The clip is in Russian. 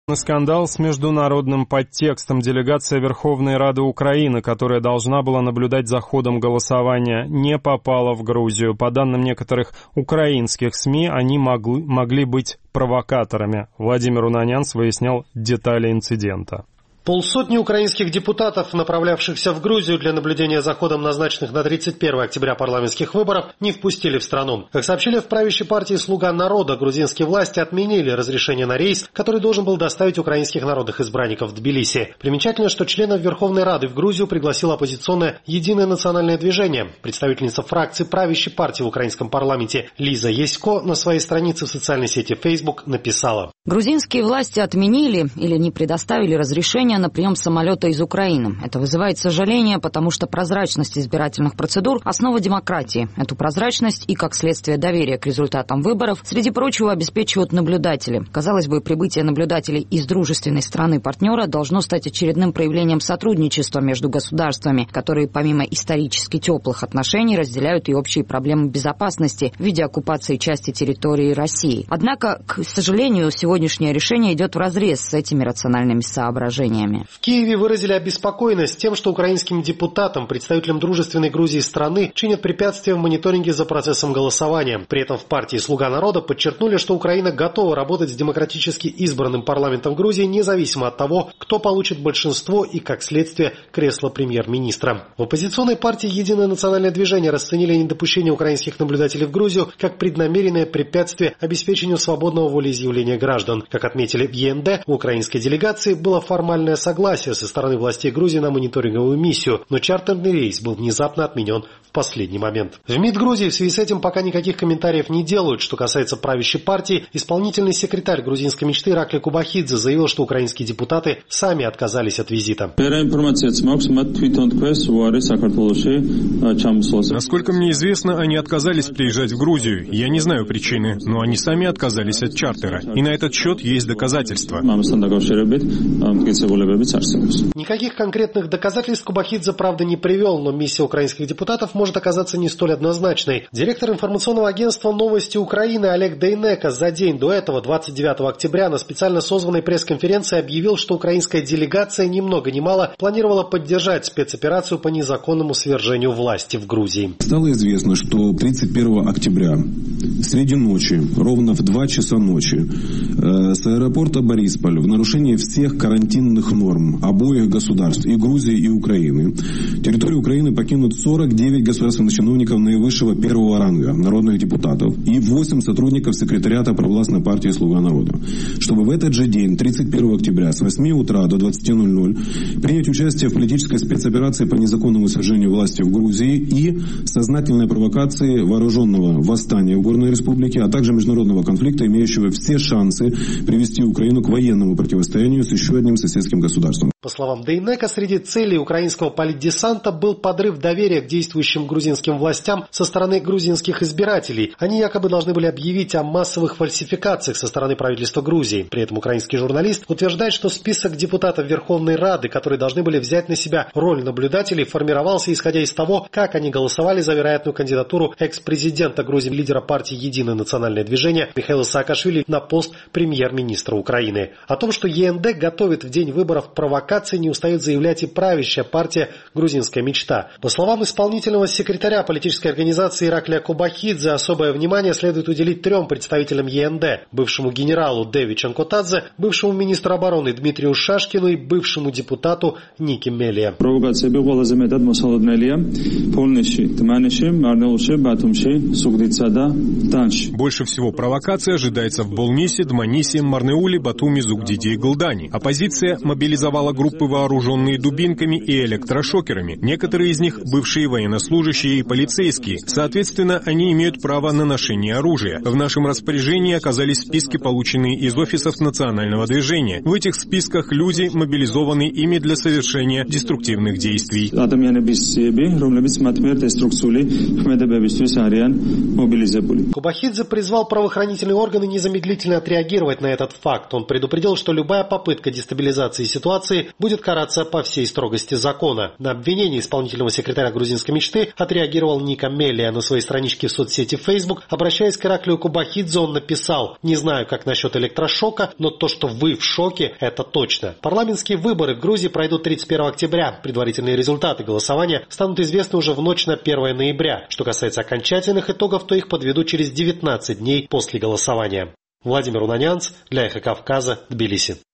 Скандал с международным подтекстом. Делегация Верховной Рады Украины, которая должна была наблюдать за ходом голосования, не попала в Грузию. По данным некоторых украинских СМИ, они могли быть провокаторами. Владимир Унанянс выяснял детали инцидента. Полсотни украинских депутатов, направлявшихся в Грузию для наблюдения за ходом назначенных на 31 октября парламентских выборов, не впустили в страну. Как сообщили в правящей партии «Слуга народа», грузинские власти отменили разрешение на рейс, который должен был доставить украинских народных избранников в Тбилиси. Примечательно, что членов Верховной Рады в Грузию пригласило оппозиционное «Единое национальное движение». Представительница фракции правящей партии в украинском парламенте Лиза Ясько на своей странице в социальной сети Facebook написала: грузинские власти отменили или не предоставили разрешение на прием самолета из Украины. Это вызывает сожаление, потому что прозрачность избирательных процедур – основа демократии. Эту прозрачность и, как следствие, доверие к результатам выборов, среди прочего, обеспечивают наблюдатели. Казалось бы, прибытие наблюдателей из дружественной страны-партнера должно стать очередным проявлением сотрудничества между государствами, которые, помимо исторически теплых отношений, разделяют и общие проблемы безопасности в виде оккупации части территории России. Однако, к сожалению, сегодняшнее решение идет вразрез с этими рациональными соображениями. В Киеве выразили обеспокоенность тем, что украинским депутатам, представителям дружественной Грузии страны, чинят препятствия в мониторинге за процессом голосования. При этом в партии «Слуга народа» подчеркнули, что Украина готова работать с демократически избранным парламентом Грузии, независимо от того, кто получит большинство и, как следствие, кресло премьер-министра. В оппозиционной партии «Единое национальное движение» расценили недопущение украинских наблюдателей в Грузию как преднамеренное препятствие обеспечению свободного волеизъявления граждан. Как отметили в ЕНД, у украинской делегации было формальное согласие со стороны властей Грузии на мониторинговую миссию, но чартерный рейс был внезапно отменен в последний момент. В МИД Грузии в связи с этим пока никаких комментариев не делают. Что касается правящей партии, исполнительный секретарь грузинской мечты Иракли Кубахидзе заявил, что украинские депутаты сами отказались от визита. Насколько мне известно, они отказались приезжать в Грузию. Я не знаю причины, но они сами отказались от чартера. И на этот счет есть доказательства. Никаких конкретных доказательств Кубахидзе, правда, не привел, но миссия украинских депутатов может оказаться не столь однозначной. Директор информационного агентства «Новости Украины» Олег Дейнека за день до этого, 29 октября, на специально созванной пресс-конференции объявил, что украинская делегация ни много ни мало планировала поддержать спецоперацию по незаконному свержению власти в Грузии. Стало известно, что 31 октября среди ночи, ровно в 2 часа ночи, с аэропорта Борисполь в нарушении всех карантинных норм обоих государств, и Грузии, и Украины, территорию Украины покинут 49 государственных чиновников наивысшего первого ранга, народных депутатов, и 8 сотрудников секретариата провластной партии «Слуга народа», чтобы в этот же день, 31 октября, с 8 утра до 20:00 принять участие в политической спецоперации по незаконному свержению власти в Грузии и сознательной провокации вооруженного восстания в Горной Республике, а также международного конфликта, имеющего все шансы привести Украину к военному противостоянию с еще одним соседским государством. По словам Дейнека, среди целей украинского политдесанта был подрыв доверия к действующим грузинским властям со стороны грузинских избирателей. Они якобы должны были объявить о массовых фальсификациях со стороны правительства Грузии. При этом украинский журналист утверждает, что список депутатов Верховной Рады, которые должны были взять на себя роль наблюдателей, формировался исходя из того, как они голосовали за вероятную кандидатуру экс-президента Грузии, лидера партии «Единое национальное движение» Михаила Саакашвили на пост премьер-министра Украины. О том, что ЕНД готовит в день выборов провокации, не устает заявлять и правящая партия «Грузинская мечта». По словам исполнительного секретаря политической организации Ираклия Кубахидзе, особое внимание следует уделить 3 представителям ЕНД: бывшему генералу Деви Чанкотадзе, бывшему министру обороны Дмитрию Шашкину и бывшему депутату Нике Мелия. Больше всего провокация ожидается в Болнисе, Дманисе, Марнеуле, Батуми, Зугдиде и Галдане. Оппозиция мобилизовала группы, вооруженные дубинками и электрошокерами. Некоторые из них бывшие военнослужащие и полицейские. Соответственно, они имеют право на ношение оружия. В нашем распоряжении оказались списки, полученные из офисов национального движения. В этих списках люди, мобилизованные ими для совершения деструктивных действий. Кубахидзе призвал правоохранительные органы незамедлительно отреагировать на этот факт. Он предупредил, что любая попытка дестабилизации ситуации будет караться по всей строгости закона. На обвинение исполнительного секретаря грузинской мечты отреагировал Ника Мелия. На своей страничке в соцсети Facebook, обращаясь к Ираклию Кубахидзе, он написал: «Не знаю, как насчет электрошока, но то, что вы в шоке, это точно». Парламентские выборы в Грузии пройдут 31 октября. Предварительные результаты голосования станут известны уже в ночь на 1 ноября. Что касается окончательных итогов, то их подведут через 19 дней после голосования. Владимир Унанянц для Эхо Кавказа, Тбилиси.